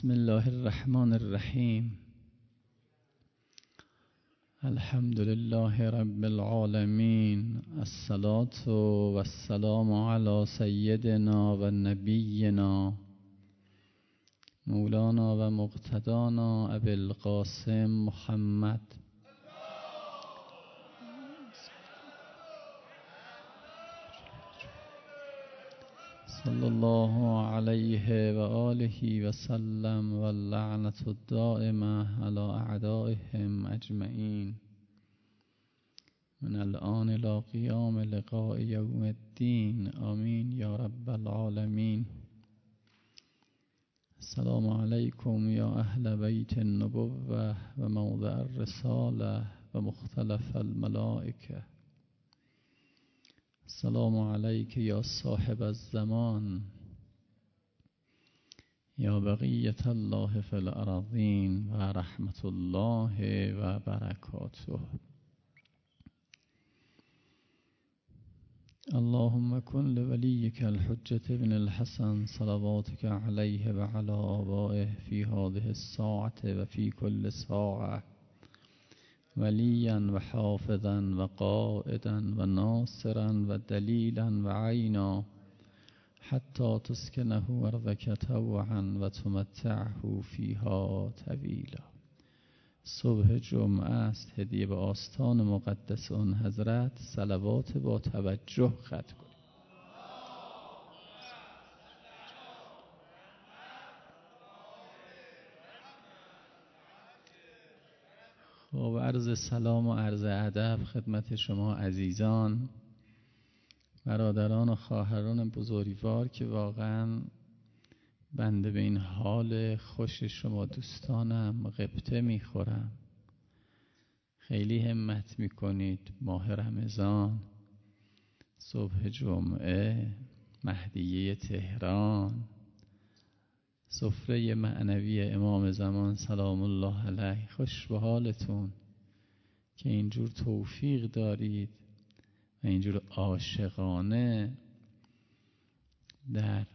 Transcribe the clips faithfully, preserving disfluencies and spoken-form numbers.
بسم الله الرحمن الرحیم. الحمد لله رب العالمین. الصلاة و السلام علی سیدنا و نبینا مولانا و مقتدانا ابی القاسم محمد صلی الله علیه و آله و سلم و اللعنة الدائمة علی اعدائهم اجمعین من الآن الی قیام لقاء یوم الدین. آمین یا رب العالمین. السلام علیکم یا اهل بیت النبوة و موضع الرسالة و مختلف الملائکه. السلام علیک یا صاحب الزمان یا بقیة الله فی الارضین و رحمت الله و برکاته. اللهم کن لولیک الحجة ابن الحسن صلواتک علیه و علی آبائه فی هذه الساعة و فی کل ساعة ولیا و حافظا و قائدا و ناصرا و دلیلا و عینا حتی تسکنه ارضک طوعا و تمتعه فیها طویلا. صبح جمعه است، هدیه به آستان مقدس آن حضرت صلوات با توجه ختم کن. خب عرض سلام و عرض ادب خدمت شما عزیزان، برادران و خواهران بزرگوار که واقعا بنده به این حال خوش شما دوستانم غبطه میخورم. خیلی همت میکنید. ماه رمضان، صبح جمعه، مهدیه تهران، سفره معنوی امام زمان سلام الله علیه. خوش به حالتون که اینجور توفیق دارید و اینجور عاشقانه در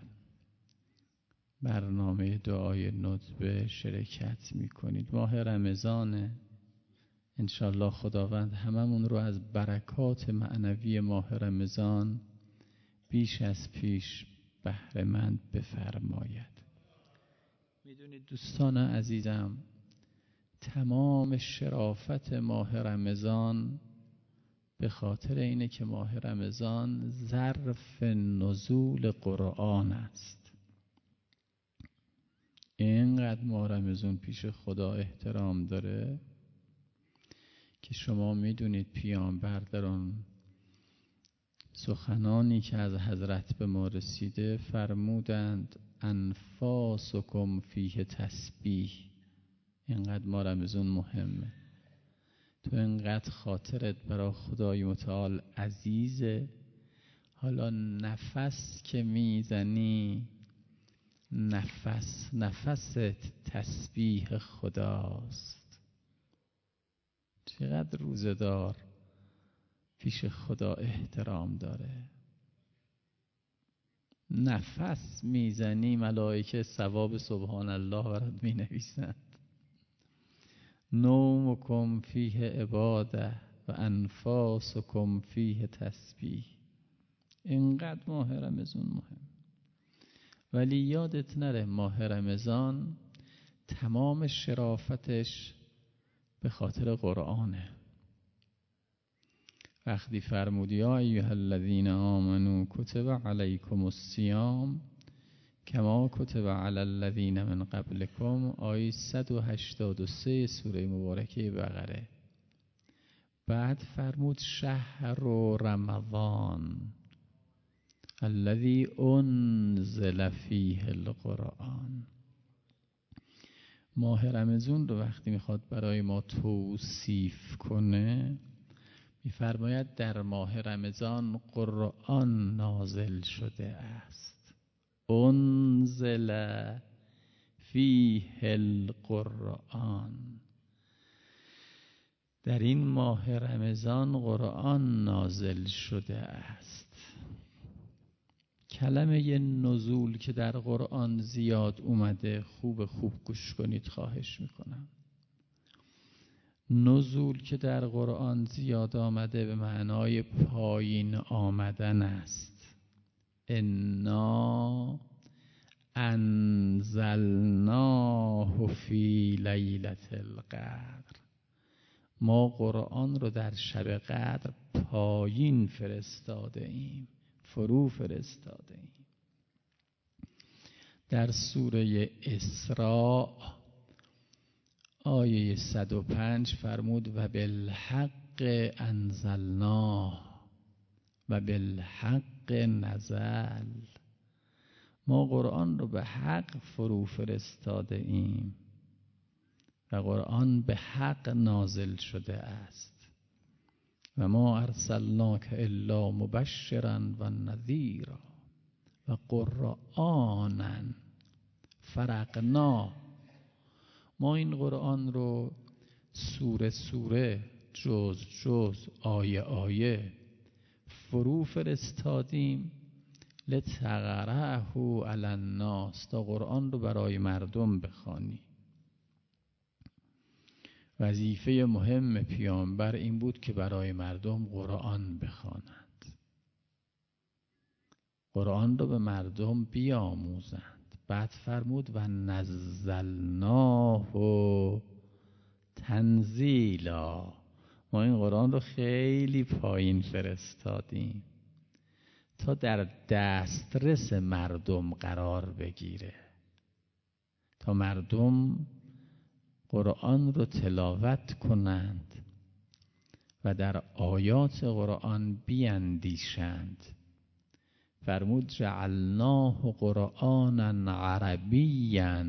برنامه دعای ندبه شرکت میکنید. ماه رمضانه، انشالله خداوند هممون رو از برکات معنوی ماه رمضان بیش از پیش بهره مند بفرماید. میدونید دوستان عزیزم، تمام شرافت ماه رمضان به خاطر اینه که ماه رمضان ظرف نزول قرآن است. اینقدر ماه رمضان پیش خدا احترام داره که شما میدونید پیامبر در آن سخنانی که از حضرت به ما رسیده فرمودند انفاسکم فیه تسبیح. اینقدر ما رمضان مهمه، تو اینقدر خاطرت برای خدای متعال عزیزه، حالا نفس که میزنی نفس نفست تسبیح خداست. چقدر روزدار پیش خدا احترام داره. نفس میزنی ملائکه ثواب سبحان الله برات می نویسند. نومکم فیه عباده و انفاسکم فیه تسبیح. اینقدر ماه رمضان مهم. ولی یادت نره ماه رمضان تمام شرافتش به خاطر قرآنه. وقتی فرمود یا ایها الذین آمنوا کتب علیکم الصیام کما کتب علی الذین من قبلکم، آیه صد و هشتاد و سه سوره مبارکه بقره. بعد فرمود شهر رمضان الذی انزل فیه القرآن. ماه رمضان رو وقتی میخواد برای ما توصیف کنه میفرماید در ماه رمضان قرآن نازل شده است. انزل فیه القرآن. در این ماه رمضان قرآن نازل شده است. کلمه نزول که در قرآن زیاد اومده، خوب خوب گوش کنید خواهش میکنم. نزول که در قرآن زیاد آمده به معنای پایین آمدن است. انا انزلناه فی لیلة القدر، ما قرآن رو در شب قدر پایین فرستاده ایم، فرو فرستاده ایم. در سوره اسراء آیه صد و پنج فرمود و بالحق انزلناه و بالحق نزل، ما قرآن رو به حق فرو فرستاده ایم و قرآن به حق نازل شده است. و ما ارسلناک الا مبشرا و نذیرا و قرآنا فرقنا، ما این قرآن رو سوره سوره، جز جز، آیه آیه فرو فرستادیم لتقرأه علی الناس، تا قرآن رو برای مردم بخوانی. وظیفه مهم پیامبر این بود که برای مردم قرآن بخوانند، قرآن رو به مردم بیاموزند. بعد فرمود و نزلناه تنزیلا، ما این قرآن رو خیلی پایین فرستادیم تا در دسترس مردم قرار بگیره، تا مردم قرآن رو تلاوت کنند و در آیات قرآن بیندیشند. فرمود جعلناه قرآنا عربیا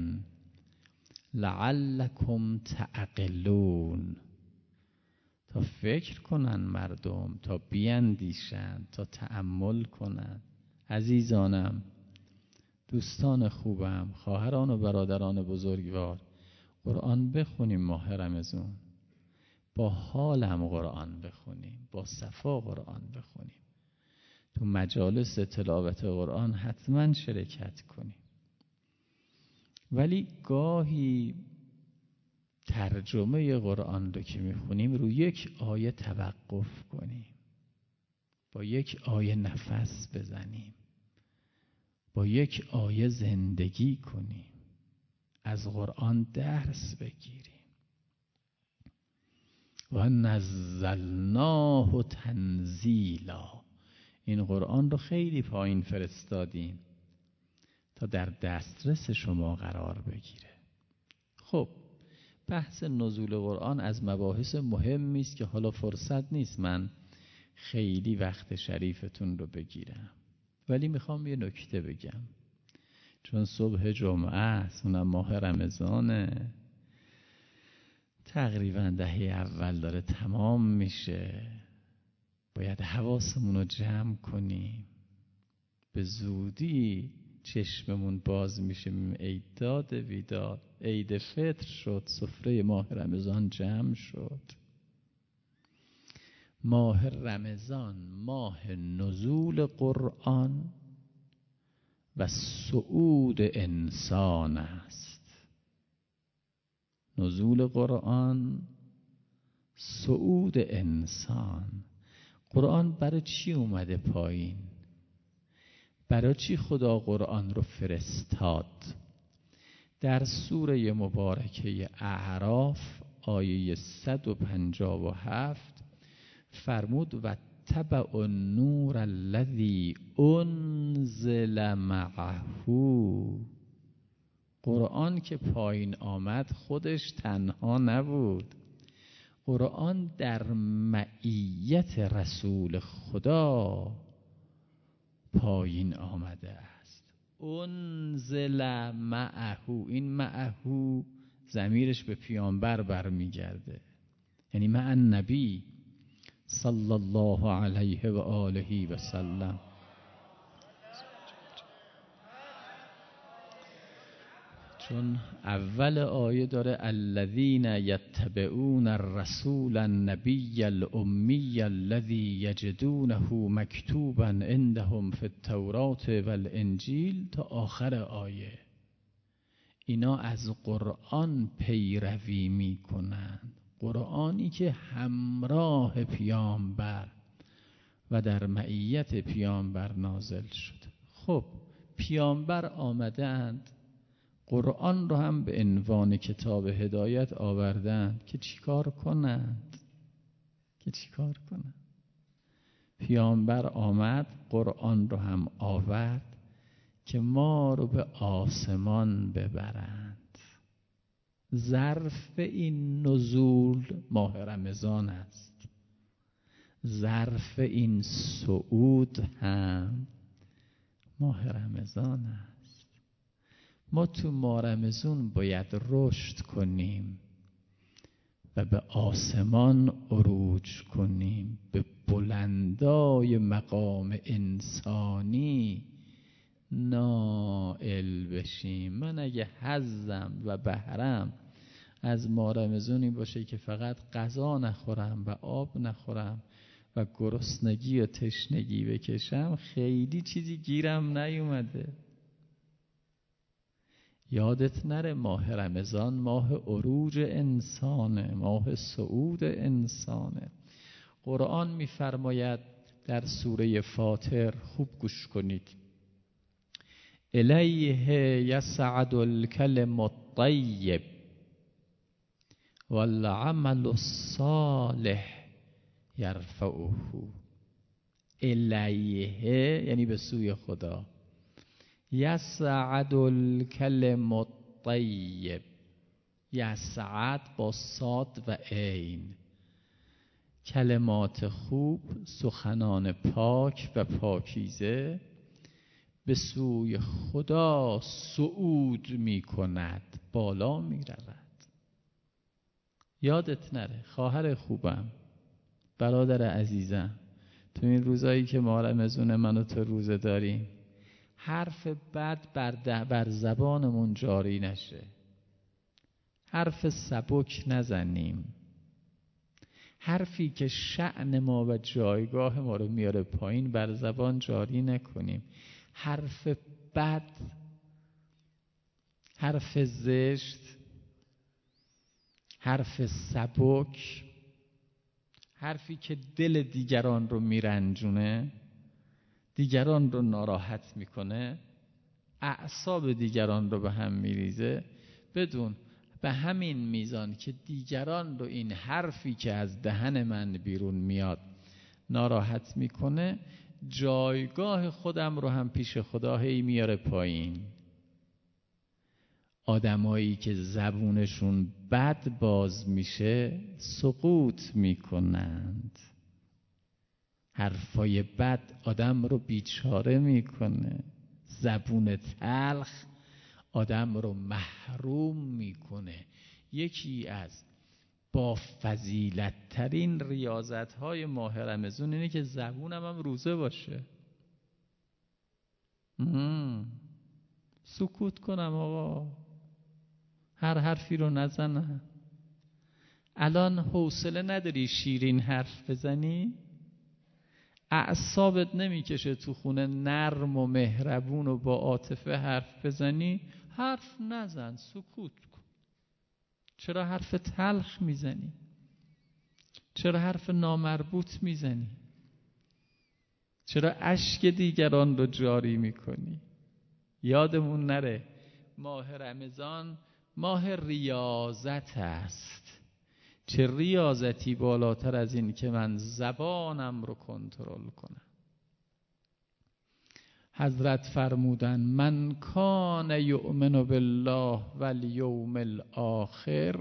لعلکم تعقلون، تا فکر کنن مردم، تا بیندیشند، تا تأمل کنند. عزیزانم، دوستان خوبم، خواهران و برادران بزرگوار، قرآن بخونیم ماه رمضان، با حالم قرآن بخونیم، با صفا قرآن بخونیم، تو مجالس تلاوت قرآن حتما شرکت کنیم. ولی گاهی ترجمه قرآن رو که میخونیم رو یک آیه توقف کنیم، با یک آیه نفس بزنیم، با یک آیه زندگی کنیم، از قرآن درس بگیریم. و نزلناه تنزیلا، این قرآن رو خیلی پایین فرستادیم تا در دسترس شما قرار بگیره. خب بحث نزول قرآن از مباحث مهمی است که حالا فرصت نیست من خیلی وقت شریفتون رو بگیرم، ولی میخوام یه نکته بگم، چون صبح جمعه است، اونم ماه رمضانه، تقریبا دهه اول داره تمام میشه، باید حواسمون رو جمع کنیم. به زودی چشممون باز میشه، عید داد ویداد، عید فطر شد، سفره ماه رمضان جمع شد. ماه رمضان ماه نزول قرآن و صعود انسان است. نزول قرآن، صعود انسان. قرآن برای چی اومده پایین؟ برای چی خدا قرآن رو فرستاد؟ در سوره مبارکه اعراف آیه صد و پنجاه و هفت فرمود و تبع النور الذی انزل معه. قرآن که پایین آمد خودش تنها نبود، قرآن در معیت رسول خدا پایین آمده است. انزل معه، این معه ضمیرش به پیامبر برمیگرده، یعنی مع النبی صلی الله علیه و آله و سلم. چون اول آیه داره الذین یتبعون الرسول النبی الامی الذی یجدونه مکتوبا عندهم فی التوراة والانجیل تا آخر آیه. اینا از قرآن پیروی می کنند، قرآنی که همراه پیامبر و در معیت پیامبر نازل شد. خب پیامبر آمدند، قرآن رو هم به عنوان کتاب هدایت آوردند که چیکار کنند که چیکار کنند پیامبر آمد، قرآن رو هم آورد که ما رو به آسمان ببرند. ظرف این نزول ماه رمضان است، ظرف این صعود هم ماه رمضان است. ما تو ماه رمضان باید رشد کنیم و به آسمان عروج کنیم، به بلندای مقام انسانی نائل بشیم. من اگه حظم و بهرم از ماه رمضانی باشه که فقط غذا نخورم و آب نخورم و گرسنگی و تشنگی بکشم، خیلی چیزی گیرم نیومده. یادت نره ماه رمضان ماه عروج انسانه، ماه صعود انسانه. قرآن میفرماید در سوره فاطر، خوب گوش کنید، الیه یصعد الکلم الطیب والعمل الصالح یرفعه. الیه یعنی به سوی خدا. یصعد الکلم الطیب، یصعد با صاد و عین، کلمات خوب، سخنان پاک و پاکیزه به سوی خدا صعود می کند، بالا می رود. یادت نره خواهر خوبم، برادر عزیزم، تو این روزایی که ما رمضان من و تو روزه داریم، حرف بد بر, بر زبانمون جاری نشه، حرف سبک نزنیم، حرفی که شأن ما و جایگاه ما رو میاره پایین بر زبان جاری نکنیم. حرف بد، حرف زشت، حرف سبک، حرفی که دل دیگران رو میرنجونه، دیگران رو ناراحت میکنه، اعصاب دیگران رو به هم میریزه، بدون به همین میزان که دیگران رو این حرفی که از دهن من بیرون میاد ناراحت میکنه، جایگاه خودم رو هم پیش خدا هی میاره پایین. آدمایی که زبونشون بد باز میشه سقوط میکنند. حرفای بد آدم رو بیچاره میکنه، زبون تلخ آدم رو محروم میکنه. یکی از با فضیلت ترین ریاضت های ماه رمضان اینه که زبونم هم روزه باشه. مم. سکوت کنم آقا، هر حرفی رو نزنم. الان حوصله نداری شیرین حرف بزنی؟ اعصابت نمیکشه تو خونه نرم و مهربون و با عاطفه حرف بزنی؟ حرف نزن، سکوت کن. چرا حرف تلخ میزنی؟ چرا حرف نامربوط میزنی؟ چرا اشک دیگران رو جاری میکنی؟ یادمون نره ماه رمضان ماه ریاضت است. چه ریاضتی بالاتر از این که من زبانم رو کنترل کنم. حضرت فرمودن من کان یؤمن بالله والیوم الاخر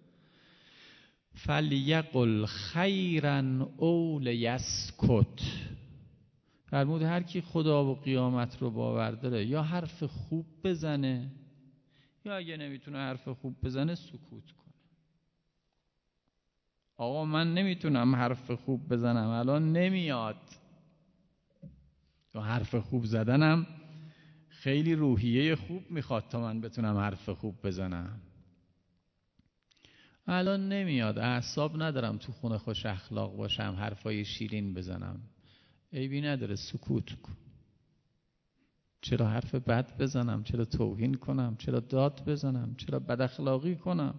فلیقل خیرا او لیسکت. فرمود هر کی خدا و قیامت رو باور داره یا حرف خوب بزنه یا اگه نمیتونه حرف خوب بزنه سکوت کنه. آقا من نمیتونم حرف خوب بزنم، الان نمیاد. و حرف خوب زدنم خیلی روحیه خوب میخواد تا من بتونم حرف خوب بزنم. الان نمیاد، اعصاب ندارم تو خونه خوش اخلاق باشم، حرفای شیرین بزنم. عیبی نداره، سکوت کن. چرا حرف بد بزنم؟ چرا توهین کنم؟ چرا داد بزنم؟ چرا بد اخلاقی کنم؟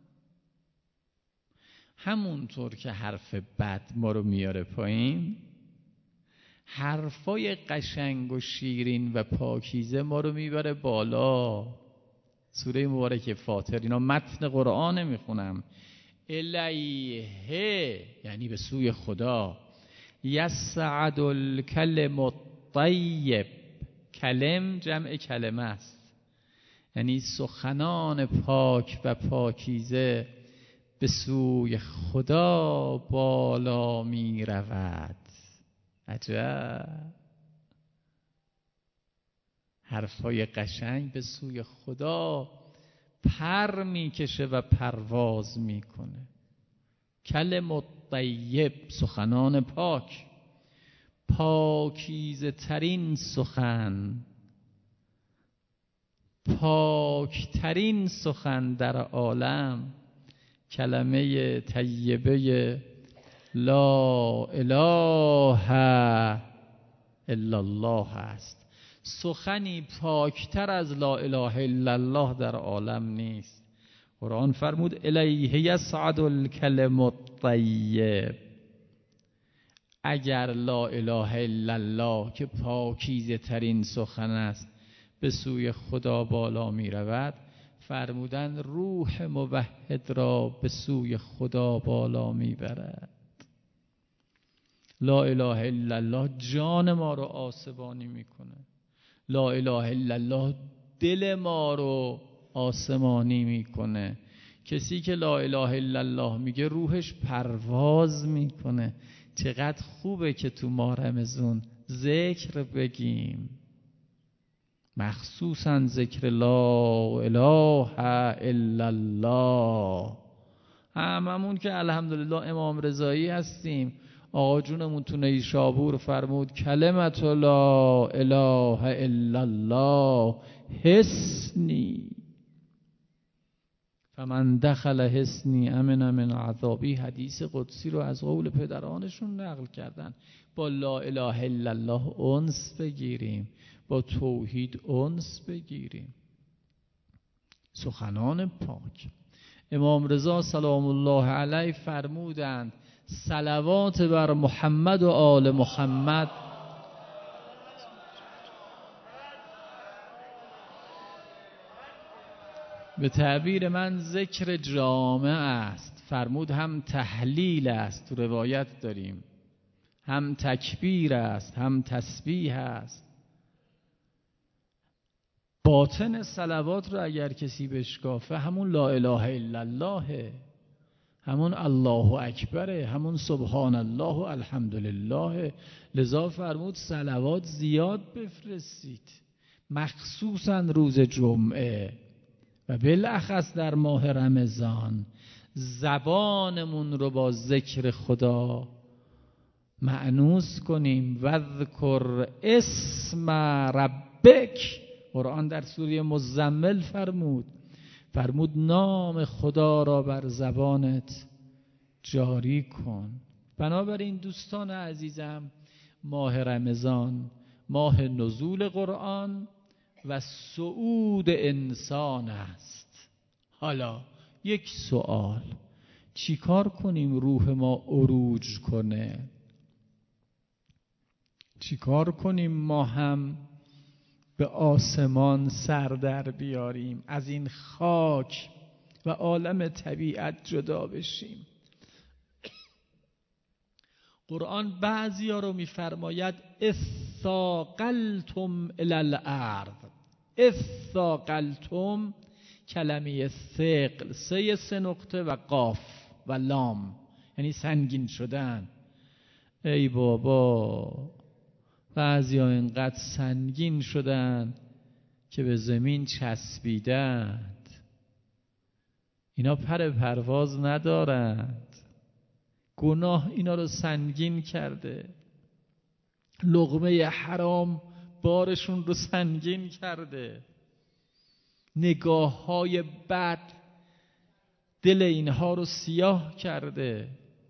همونطور که حرف بد ما رو میاره پایین، حرفای قشنگ و شیرین و پاکیزه ما رو میبره بالا. سوره مبارکه فاطر، اینا متن قرآن میخونم. الیه یعنی به سوی خدا. یسعد الکلم الطیب، کلم جمع کلمه است، یعنی سخنان پاک و پاکیزه به سوی خدا بالا می رود. عجب، حرفای قشنگ به سوی خدا پر میکشه و پرواز میکنه. کلم الطیب، سخنان پاک، پاکیزه ترین سخن، پاک ترین سخن در عالم کلمه طیبه لا اله الا الله است. سخنی پاکتر از لا اله الا الله در عالم نیست. قرآن فرمود الیه یصعد الکلم الطیب. اگر لا اله الا الله که پاکیزه ترین سخن است به سوی خدا بالا می رود، فرمودن روح موحد را به سوی خدا بالا می برد. لا اله الا الله جان ما رو آسمانی میکنه. لا اله الا الله دل ما رو آسمانی میکنه. کسی که لا اله الا الله میگه روحش پرواز میکنه. چقدر خوبه که تو ماه رمضان ذکر بگیم، مخصوصا ذکر لا اله الا الله. هممون که الحمدلله امام رضایی هستیم. آقا جونمون تو نیشابور فرمود کلمت لا اله الا الله حصنی فمن دخل حصنی امن من عذابی. حدیث قدسی رو از قول پدرانشون نقل کردن. با لا اله الا الله انس بگیریم، با توحید انس بگیریم. سخنان پاک. امام رضا سلام الله علیه فرمودند صلوات بر محمد و آل محمد به تعبیر من ذکر جامع است. فرمود هم تحلیل است، تو روایت داریم، هم تکبیر است، هم تسبیح است. باطن صلوات رو اگر کسی بشکافه همون لا اله الا الله، همون الله اکبره، همون سبحان الله و الحمدلله. لذا فرمود صلوات زیاد بفرستید، مخصوصا روز جمعه و بالاخص در ماه رمضان. زبانمون رو با ذکر خدا مأنوس کنیم. وذکر اسم ربک. قرآن در سوره مزمل فرمود فرمود نام خدا را بر زبانت جاری کن. بنابراین دوستان عزیزم، ماه رمضان ماه نزول قرآن و صعود انسان است. حالا یک سوال، چی کار کنیم روح ما عروج کنه؟ چی کار کنیم ما هم به آسمان سر در بیاریم، از این خاک و عالم طبیعت جدا بشیم؟ قرآن بعضیا رو میفرماید اثاقلتم الی الارض. اثاقلتم، کلمه ثقل سه سه نقطه و قاف و لام، یعنی سنگین شدن. ای بابا، بعضیا اینقدر سنگین شدن که به زمین چسبیدند. اینا پر پرواز ندارند. گناه اینا رو سنگین کرده. لقمه حرام بارشون رو سنگین کرده، نگاه های بد دل اینها رو سیاه کرده،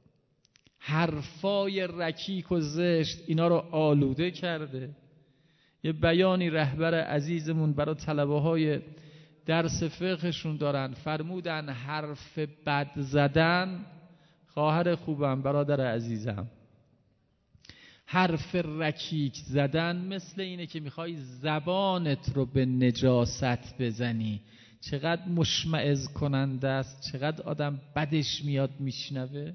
حرفای رکیک و زشت اینا رو آلوده کرده. یه بیانی رهبر عزیزمون برای طلبه های درس فقهشون دارن، فرمودن حرف بد زدن، خواهر خوبم برادر عزیزم، حرف رکیک زدن مثل اینه که میخوای زبانت رو به نجاست بزنی. چقدر مشمئز کننده است، چقدر آدم بدش میاد میشنوه.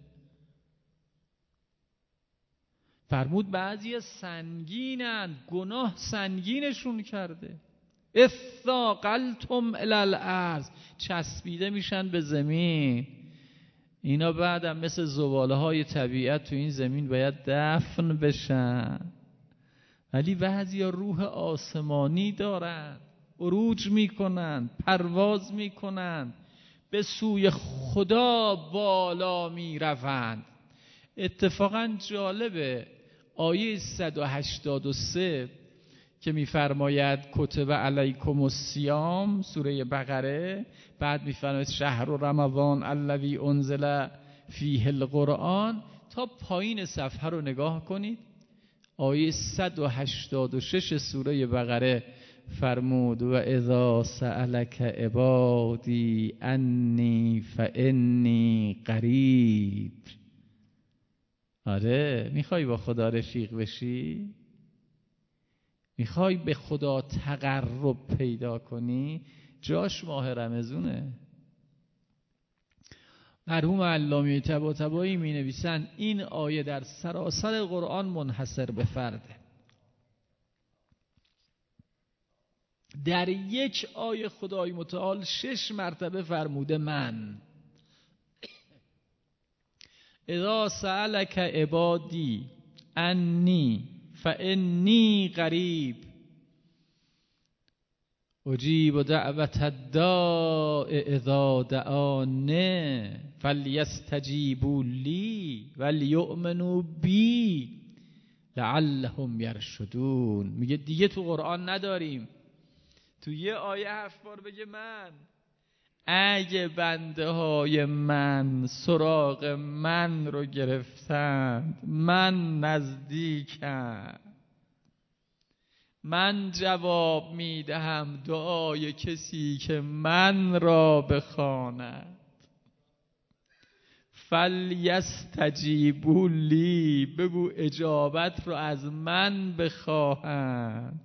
فرمود بعضی سنگینن، گناه سنگینشون کرده. اثاقلتم الی الارض، چسبیده میشن به زمین. اینا بعدم مثل زباله های طبیعت تو این زمین باید دفن بشن. ولی بعضی روح آسمانی دارن، عروج میکنن، پرواز میکنن، به سوی خدا بالا میروند. اتفاقا جالبه آیه صد و هشتاد و سه که میفرماید کتب علیکم الصیام، سوره بقره، بعد میفرماید شهر رمضان الذی انزل فیه القرآن، تا پایین صفحه رو نگاه کنید. آیه صد و هشتاد و شش سوره بقره فرمود و اذا سألک عبادی انی فانی قریب. آره، میخوای با خدا رفیق بشی؟ میخوای به خدا تقرب پیدا کنی؟ جاش ماه رمضونه. مرحوم علامه طباطبایی می نویسند این آیه در سراسر قرآن منحصر به فرده. در یک آیه خدای متعال شش مرتبه فرموده من. اذا سألک عبادی انی فانی قریب اجیب دعوت الداع اذا دعانه فلیستجیبوا لی ولیؤمنوا بی لعلهم یرشدون. میگه دیگه تو قرآن نداریم تو یه آیه هفت بار بگه من. اگه بنده های من سراغ من رو گرفتند، من نزدیکم، من جواب میدهم دعای کسی که من را بخواند. فلیستجیبوا لی، بگو اجابت رو از من بخواهند.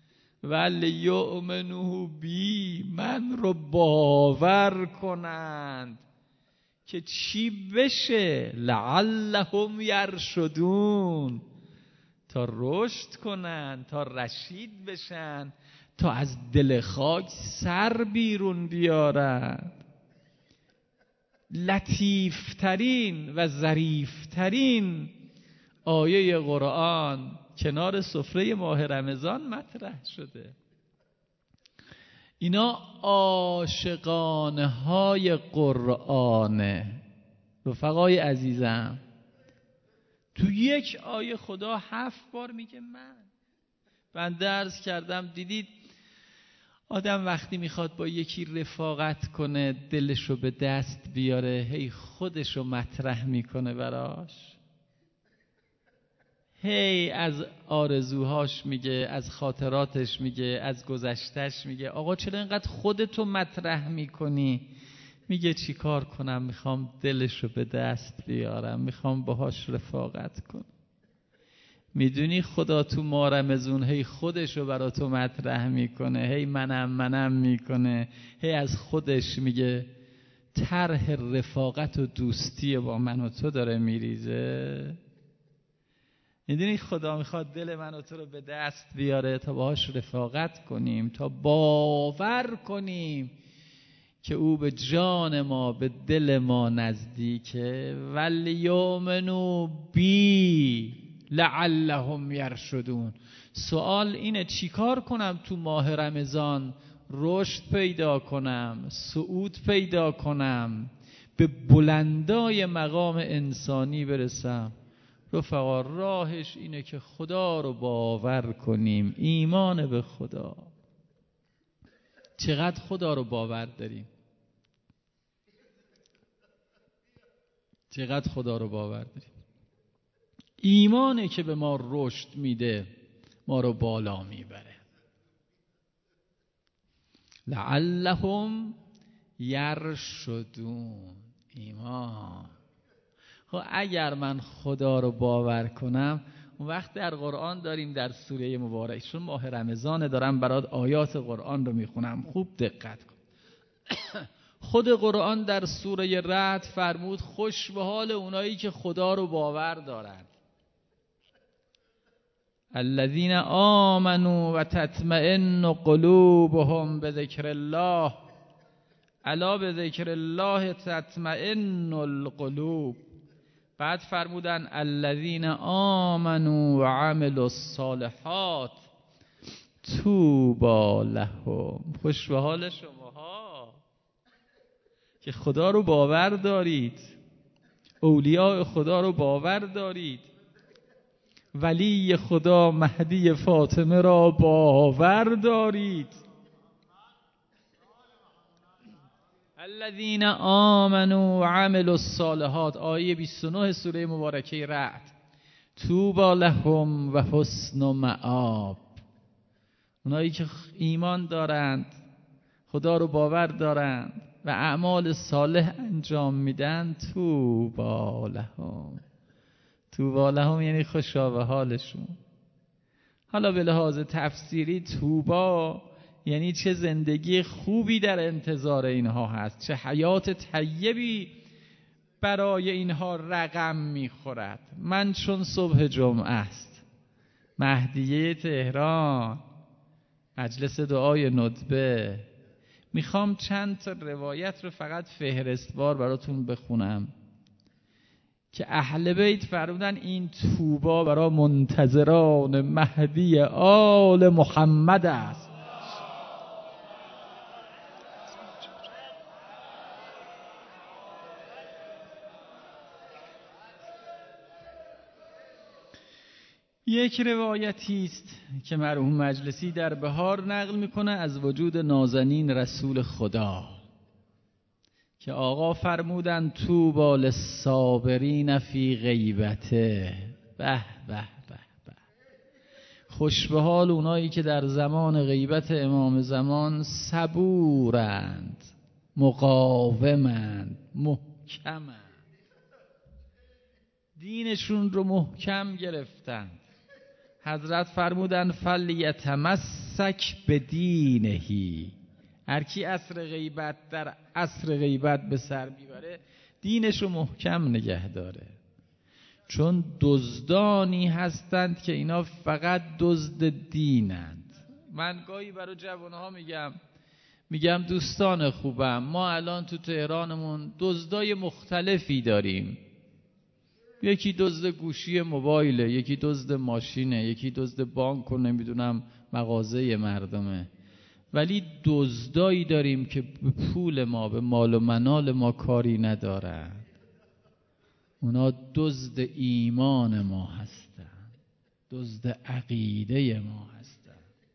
ولیؤمنوا بی، من رو باور کنند که چی بشه؟ لعلهم یرشدون، تا رشد کنن، تا رشید بشن، تا از دل خاک سر بیرون بیارن. لطیفترین و ظریفترین آیه قرآن کنار سفره ماه رمضان مطرح شده. اینا عاشقانه های قرآنه. رفقای عزیزم، تو یک آیه خدا هفت بار میگه من. من درس کردم، دیدید آدم وقتی میخواد با یکی رفاقت کنه، دلشو به دست بیاره، هی خودشو مطرح میکنه براش، هی از آرزوهاش میگه، از خاطراتش میگه، از گذشتش میگه. آقا چرا اینقدر خودتو مطرح میکنی؟ میگه چی کار کنم؟ میخوام دلشو به دست بیارم، میخوام باهاش رفاقت کنم. میدونی خدا تو ماه رمضان هی خودشو برا تو مطرح میکنه، هی منم منم میکنه، هی از خودش میگه، طرح رفاقت و دوستی با من و تو داره میریزه. میدونی خدا میخواد دل من و تو رو به دست بیاره تا باهاش رفاقت کنیم، تا باور کنیم که او به جان ما، به دل ما نزدیکه. ولیؤمنوا بی لعلهم یرشدون. سوال اینه چیکار کنم تو ماه رمضان رشد پیدا کنم، صعود پیدا کنم، به بلندای مقام انسانی برسم؟ رفقا راهش اینه که خدا رو باور کنیم، ایمان به خدا. چقدر خدا رو باور داریم؟ چقدر خدا رو باور داریم؟ ایمانه که به ما رشد میده، ما رو بالا میبره. لعلهم یرشدون. ایمان. خب اگر من خدا رو باور کنم، اون وقت در قرآن داریم در سوره مبارک، چون ماه رمضان دارم برات آیات قرآن رو میخونم، خوب دقت کن. خود قرآن در سوره رعد فرمود خوش به حال اونایی که خدا رو باور دارن. الذین آمنوا و تطمئن قلوبهم بذکر الله الا بذکر الله تطمئن القلوب. بعد فرمودن الذین آمنوا و عملوا الصالحات طوبی لهم. خوش به حال شماها که خدا رو باور دارید، اولیاء خدا رو باور دارید، ولی خدا مهدی فاطمه را باور دارید. الذین آمنوا و عملوا الصالحات، آیه بیست و نه سوره مبارکه رعد. طوبی لهم و حسن مآب. اونایی که ایمان دارند، خدا رو باور دارند و اعمال صالح انجام میدن، طوبی لهم. طوبی لهم یعنی خوشا به حالشون. حالا به لحاظ تفسیری طوبی یعنی چه زندگی خوبی در انتظار اینها هست، چه حیات طیبی برای اینها رقم میخورد. من چون صبح جمعه است، مهدیه تهران، مجلس دعای ندبه، میخوام چند تا روایت رو فقط فهرستوار براتون بخونم که اهل بیت فرمودن این طوبا برای منتظران مهدی آل محمد است. یک روایتی است که مرحوم مجلسی در بهار نقل میکنه از وجود نازنین رسول خدا که آقا فرمودن طوبی للصابرین فی غیبته. به به به به، خوش به حال اونایی که در زمان غیبت امام زمان صبورند، مقاومند، محکمند، دینشون رو محکم گرفتند. حضرت فرمودن فلیتمسک بدینهی. هر کی عصر غیبت در عصر غیبت به سر میبره، دینشو محکم نگه داره. چون دزدانی هستند که اینا فقط دزد دینند. من گاهی برای جوانها میگم میگم دوستان خوبم، ما الان تو تهرانمون دزدای مختلفی داریم. یکی دزد گوشی موبایله، یکی دزد ماشینه، یکی دزد بانک و نمیدونم مغازه مردمه. ولی دزدایی داریم که به پول ما، به مال و منال ما کاری ندارن. اونا دزد ایمان ما هستن، دزد عقیده ما هستن،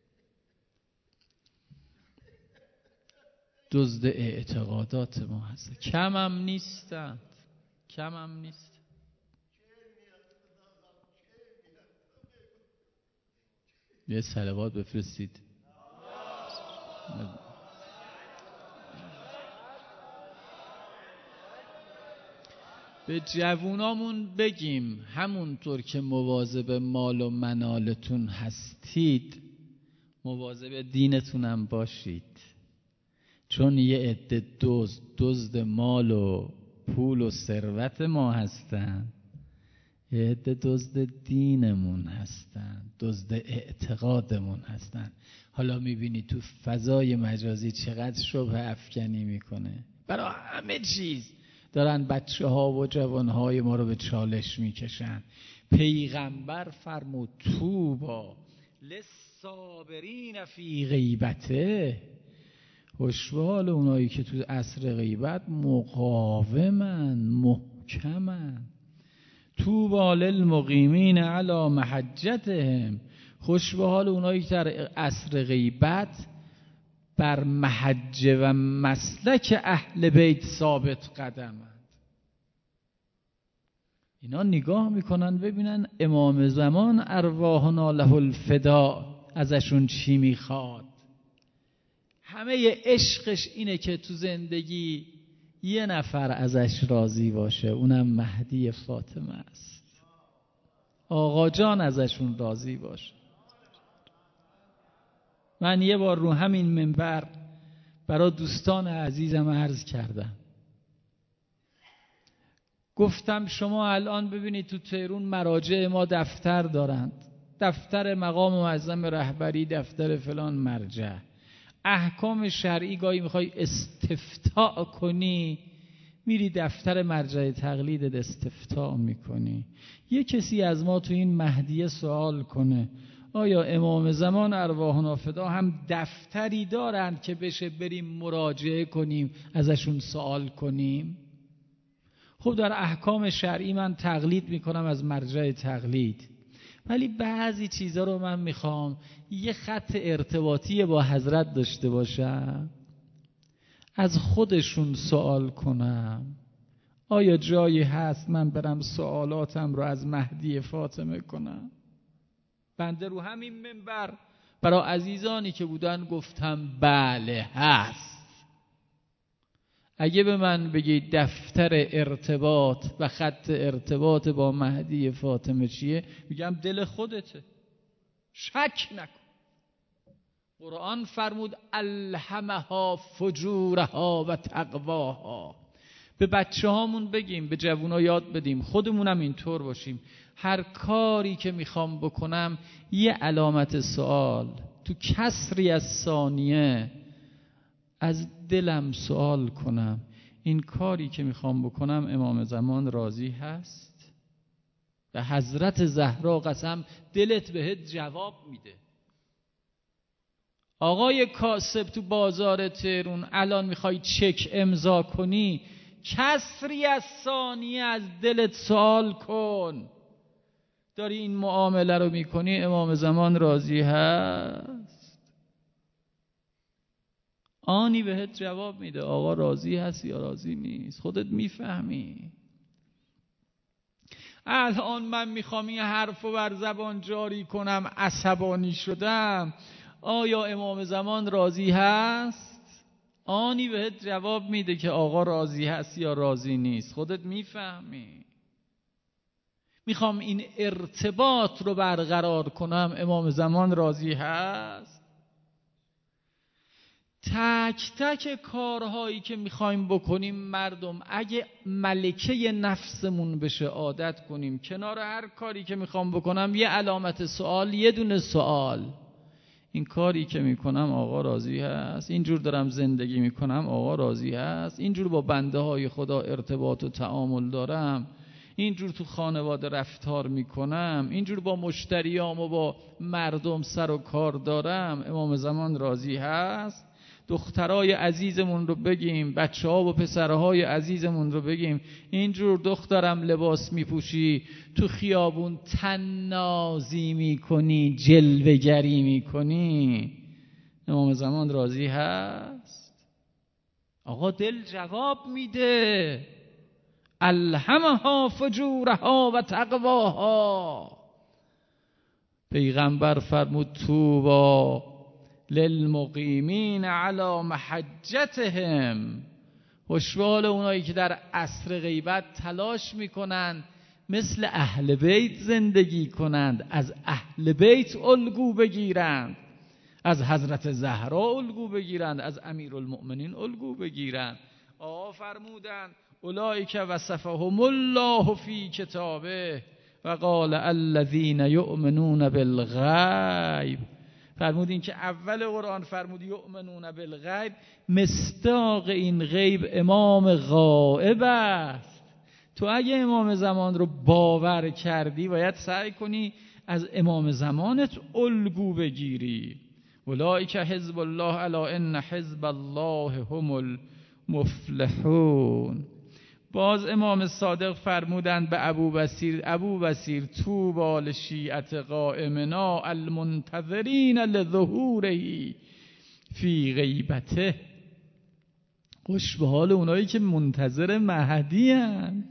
دزد اعتقادات ما هستن. کم هم نیستن، کم هم نیستن. یه صلوات بفرستید. به جوونامون بگیم همونطور که مواظب مال و منالتون هستید، مواظب دینتونم باشید. چون یه عده دزد دزد مال و پول و ثروت ما هستن، یه عده دزد دینمون هستن، دزد اعتقادمون هستن. حالا میبینی تو فضای مجازی چقدر شبه افکنی میکنه برای همه چیز. دارن بچه ها و جوان های ما رو به چالش میکشن. پیغمبر فرمود طوبی للصابرین فی غیبته. خوشحال اونایی که تو عصر غیبت مقاومن، محکمن. طوبی للمقیمین علی محجتهم، خوش به حال اونایی که در عصر غیبت بر محجه و مسلک اهل بیت ثابت قدمند. اینا نگاه میکنن ببینن امام زمان ارواحنا له الفدا ازشون چی میخواد. همه عشقش اینه که تو زندگی یه نفر ازش راضی باشه، اونم مهدی فاطمه است. آقا جان ازشون راضی باشه. من یه بار رو همین منبر برای دوستان عزیزم عرض کردم، گفتم شما الان ببینید تو تهران مراجع ما دفتر دارند، دفتر مقام معظم رهبری، دفتر فلان مرجع، احکام شرعی گاهی میخوای استفتاء کنی میری دفتر مرجع تقلید استفتاء میکنی. یه کسی از ما تو این مهدیه سوال کنه آیا امام زمان ارواحنا فدا هم دفتری دارند که بشه بریم مراجعه کنیم ازشون سوال کنیم؟ خب در احکام شرعی من تقلید میکنم از مرجع تقلید، ولی بعضی چیزا رو من میخوام یه خط ارتباطی با حضرت داشته باشم، از خودشون سوال کنم. آیا جایی هست من برم سوالاتم رو از مهدی فاطمه کنم؟ بنده رو همین منبر برای عزیزانی که بودن گفتم بله هست. اگه به من بگی دفتر ارتباط و خط ارتباط با مهدی فاطمه چیه، میگم دل خودته، شک نکن. قرآن فرمود الهمها فجورها و تقواها. به بچه هامون بگیم، به جوونا یاد بدیم، خودمونم اینطور باشیم. هر کاری که میخوام بکنم یه علامت سوال تو کسری از ثانیه از دلم سوال کنم، این کاری که میخوام بکنم امام زمان راضی هست؟ به حضرت زهرا قسم دلت بهت جواب میده. آقای کاسب تو بازار تهران الان میخوای چک امضا کنی، کسری از ثانیه از دلت سوال کن، داری این معامله رو میکنی امام زمان راضی هست؟ آنی بهت جواب میده آقا راضی هست یا راضی نیست، خودت میفهمی. الان من میخوام این حرفو بر زبان جاری کنم، عصبانی شدم، آیا امام زمان راضی هست؟ آنی بهت جواب میده که آقا راضی هست یا راضی نیست، خودت میفهمی. میخوام این ارتباط رو برقرار کنم امام زمان راضی هست؟ تک تک کارهایی که میخوایم بکنیم مردم اگه ملکه نفسمون بشه عادت کنیم، کنار هر کاری که میخوام بکنم یه علامت سوال، یه دونه سوال، این کاری که میکنم آقا راضی هست؟ اینجور دارم زندگی میکنم آقا راضی هست؟ اینجور با بنده های خدا ارتباط و تعامل دارم؟ اینجور تو خانواده رفتار میکنم؟ اینجور با مشتریام و با مردم سر و کار دارم؟ امام زمان راضی هست؟ دخترای عزیزمون رو بگیم، بچه ها و پسرهای عزیزمون رو بگیم اینجور دخترم لباس میپوشی، تو خیابون تنازی میکنی، جلوه گری میکنی، امام زمان راضی هست؟ آقا دل جواب میده الهمها فجورها و تقواها. پیغمبر فرمود طوبی للمقیمین علی محجتهم، خوشحال اونایی که در عصر غیبت تلاش میکنند مثل اهل بیت زندگی کنند، از اهل بیت الگو بگیرند، از حضرت زهرا الگو بگیرند، از امیرالمؤمنین الگو بگیرند. آقا فرمودند اولئک وصفهم الله فی کتابه و قال الذین یؤمنون بالغیب. فرمودین که اول قرآن فرمود یؤمنون بالغیب، مصداق این غیب امام غائب است. تو اگه امام زمان رو باور کردی باید سعی کنی از امام زمانت الگو بگیری. اولئک حزب الله الا ان حزب الله هم المفلحون. باز امام صادق فرمودند به ابو بصیر: ابو بصیر طوبی لشیعة قائمنا المنتظرین لظهوره فی غیبته. خوش به حال اونایی که منتظر مهدی اند.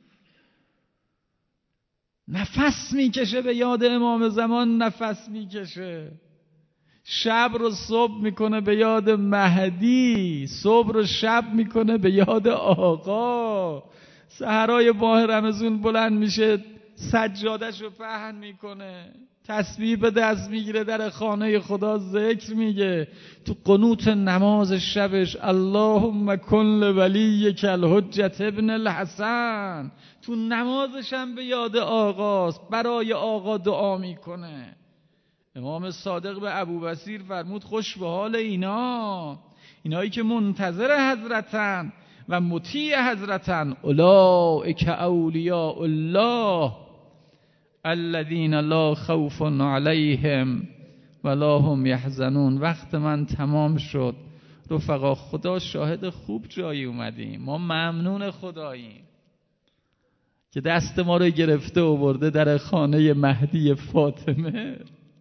نفس میکشه به یاد امام زمان، نفس میکشه. شب رو صبح میکنه به یاد مهدی، صبح رو شب میکنه به یاد آقا. سحرای ماه رمضان بلند میشه، سجادش رو پهن میکنه، تسبیح به دست میگیره، در خانه خدا ذکر میگه. تو قنوت نماز شبش اللهم کن لولیک الحجة ابن الحسن، تو نمازش هم به یاد آقاست، برای آقا دعا میکنه. امام صادق به ابو بصیر فرمود: خوش به حال اینا، اینایی که منتظر حضرتن و مطیع حضرتن. اولئک اولیاء الله الذین لا خوف علیهم ولا هم یحزنون. وقت من تمام شد. رفقا، خدا شاهد خوب جایی اومدیم. ما ممنون خداییم که دست ما رو گرفته و برده در خانه مهدی فاطمه.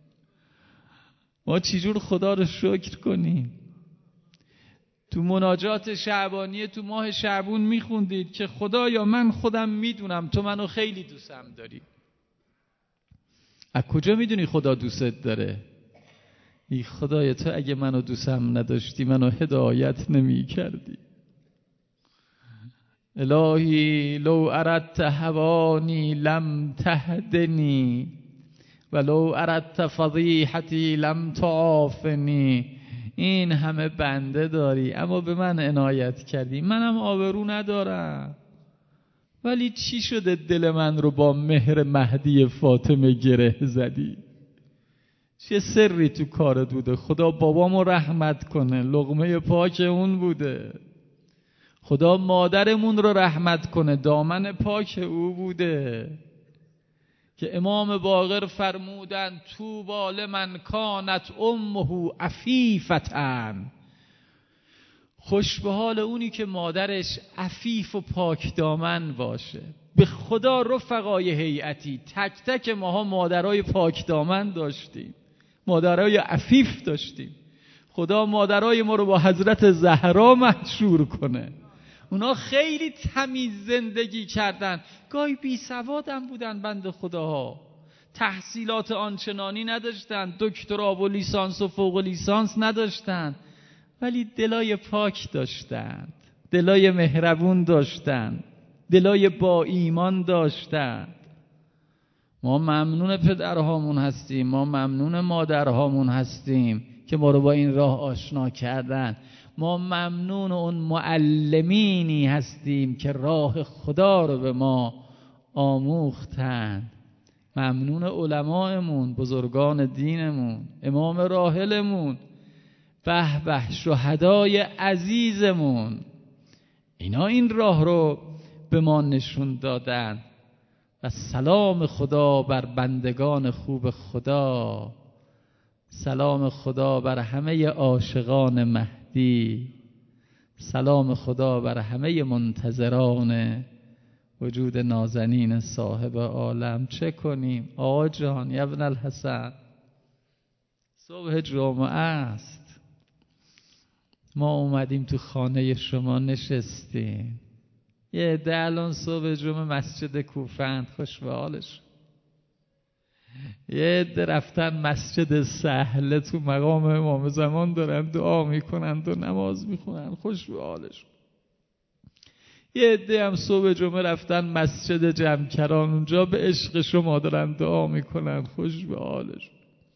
ما چجور خدا رو شکر کنیم؟ تو مناجات شعبانیه تو ماه شعبون میخوندید که خدایا من خودم میدونم تو منو خیلی دوستم داری. از کجا میدونی خدا دوست داره؟ ای خدای تو اگه منو دوستم نداشتی منو هدایت نمی کردی. الهی لو اردت هوانی لم تهدنی ولو اردت فضیحتی لم تعافنی. این همه بنده داری اما به من عنایت کردی، منم آبرو ندارم، ولی چی شده دل من رو با مهر مهدی فاطمه گره زدی؟ چه سری تو کار بوده؟ خدا بابامو رحمت کنه، لقمه پاک اون بوده. خدا مادرمون رو رحمت کنه، دامن پاک او بوده. که امام باقر فرمودن: طوبی لمن کانت امه عفیفتن. خوش به حال اونی که مادرش عفیف و پاک دامن باشه. به خدا رفقای هیئتی، تک تک ماها مادرای پاک دامن داشتیم، مادرای عفیف داشتیم. خدا مادرای ما رو با حضرت زهرا محشور کنه. اونا خیلی تمیز زندگی کردن، گاهی بی سوادم بودن بند خداها، تحصیلات آنچنانی نداشتن، دکترا و لیسانس و فوق لیسانس نداشتن، ولی دلای پاک داشتند، دلای مهربون داشتند، دلای با ایمان داشتند. ما ممنون پدرهامون هستیم، ما ممنون مادرهامون هستیم که ما رو با این راه آشنا کردن. ما ممنون اون معلمینی هستیم که راه خدا رو به ما آموختند. ممنون علمایمون، بزرگان دینمون، امام راحلمون، به به شهدای عزیزمون. اینا این راه رو به ما نشون دادن. و سلام خدا بر بندگان خوب خدا، سلام خدا بر همه عاشقان مهدی، سلام خدا بر همه منتظران وجود نازنین صاحب عالم. چه کنیم آقا جان؟ یا ابن الحسن، صبح جمعه است، ما اومدیم تو خانه شما نشستیم. یه عده الان صبح جمعه مسجد کوفند، خوش به حالش. یه عده رفتن مسجد سهله تو مقام امام زمان دارن دعا میکنند و نماز میخونن، خوش به حالش. یه عده هم صبح جمعه رفتن مسجد جمکران، اونجا به عشق شما دارن دعا میکنن، خوش به حالش.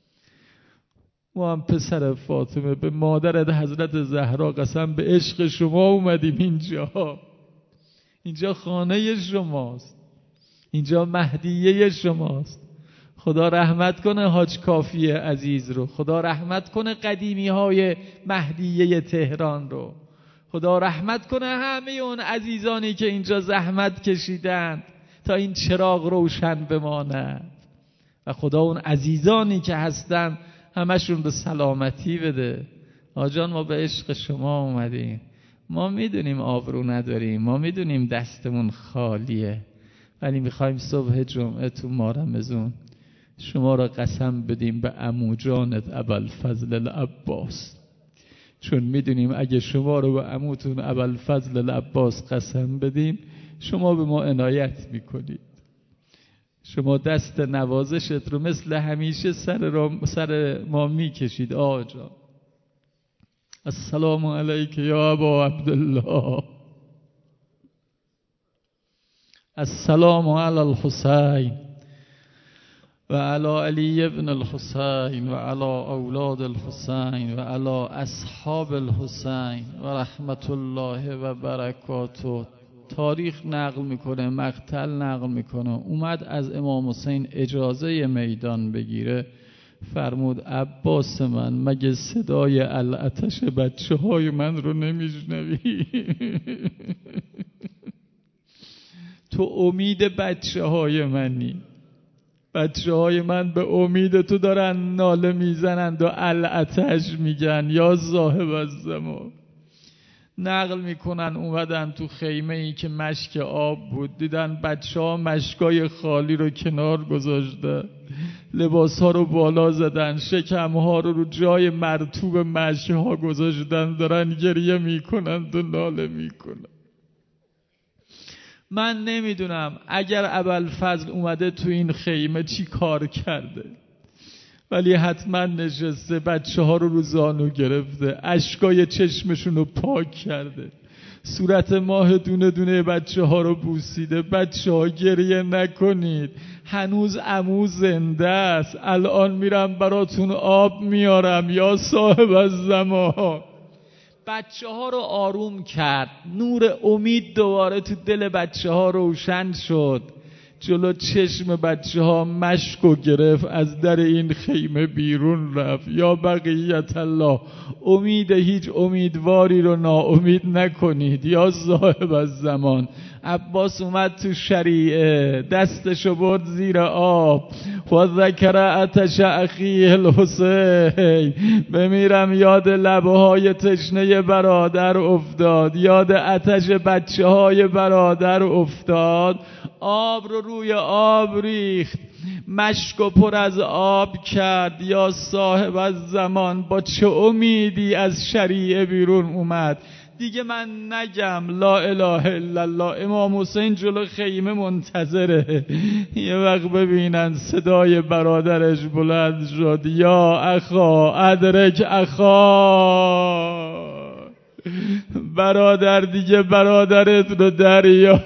ما هم پسر فاطمه به مادر حضرت زهرا قسم به عشق شما اومدیم اینجا. اینجا خانه شماست، اینجا مهدیه شماست. خدا رحمت کنه حاج کافی عزیز رو، خدا رحمت کنه قدیمی های مهدیه تهران رو، خدا رحمت کنه همه اون عزیزانی که اینجا زحمت کشیدند تا این چراغ روشن بماند. و خدا اون عزیزانی که هستن همشون به سلامتی بده. آجان ما به عشق شما اومدیم، ما میدونیم آبرو نداریم، ما میدونیم دستمون خالیه، ولی میخوایم صبح جمعه تو مارمزون شما را قسم بدیم به عمو جانت ابوالفضل العباس، چون میدونیم اگه شما رو به عموتون ابوالفضل العباس قسم بدیم شما به ما عنایت میکنید. شما دست نوازشت رو مثل همیشه سر, را سر ما میکشید. آقا جان السلام علیک یا ابا عبدالله، السلام علی الحسین و علی علی ابن الحسین و علی اولاد الحسین و علی اصحاب الحسین و رحمت الله و برکاته. تاریخ نقل میکنه، مقتل نقل میکنه، اومد از امام حسین اجازه میدان بگیره، فرمود عباس من مگه صدای العتش بچه های من رو نمیشنوی؟ تو امید بچه های منی، بچه های من به امید تو دارن ناله میزنند و العتش میگن یا صاحب الزمان. نقل میکنن اومدن تو خیمه ای که مشک آب بود، دیدن بچه ها مشکای خالی رو کنار گذاشته، لباس ها رو بالا زدن، شکم ها رو رو جای مرطوب مشک ها گذاشتن، دارن گریه میکنن و ناله میکنن. من نمیدونم اگر ابوالفضل اومده تو این خیمه چی کار کرده، ولی حتما نشسته بچه ها رو رو زانو گرفته، اشکای چشمشون رو پاک کرده، صورت ماه دونه دونه بچه ها رو بوسیده. بچه ها گریه نکنید، هنوز عمو زنده است، الان میرم براتون آب میارم یا صاحب الزمان. بچه ها رو آروم کرد، نور امید دوباره تو دل بچه ها روشن شد. جلو چشم بچه ها مشکو گرفت، از در این خیمه بیرون رفت. یا بقیت الله، امید هیچ امیدواری رو ناامید نکنید یا صاحب الزمان. عباس اومد تو شریعه، دستشو برد زیر آب و ذکر عطش اخیه الحسین، بمیرم یاد لبه های تشنه برادر افتاد، یاد عطش بچه های برادر افتاد. آب رو روی آب ریخت، مشک و پر از آب کرد. یا صاحب الزمان، با چه امیدی از شریعه بیرون اومد؟ دیگه من نگم لا اله الا الله. امام حسین جلو خیمه منتظره، یه وقت ببینن صدای برادرش بلند شد، یا اخا ادرک اخا، برادر دیگه برادرت رو دریا.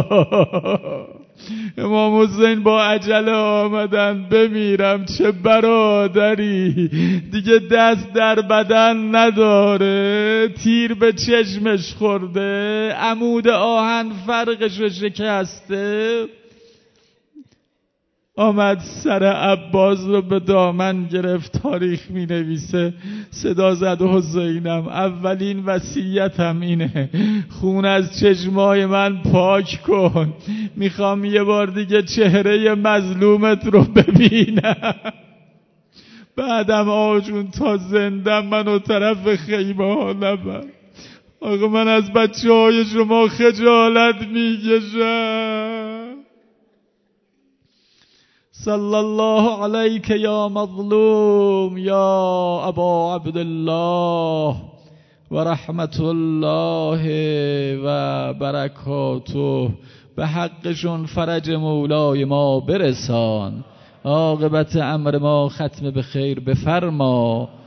امام حسین با عجله آمدن، بمیرم چه برادری، دیگه دست در بدن نداره، تیر به چشمش خورده، عمود آهن فرقش رو شکسته. آمد سر عباس رو به دامن گرفت. تاریخ می نویسه صدا زد حسینم اولین وصیتم اینه، خون از چشمای من پاک کن، میخوام یه بار دیگه چهره مظلومت رو ببینم. بعدم آجون تا زندم منو طرف خیمه ها نبر. آقا من از بچه های شما خجالت میکشم. صلی الله علیک یا مظلوم یا ابا عبدالله و رحمت الله و برکاته. به حقشون فرج مولای ما برسان، عاقبت امر ما ختم به خیر بفرما.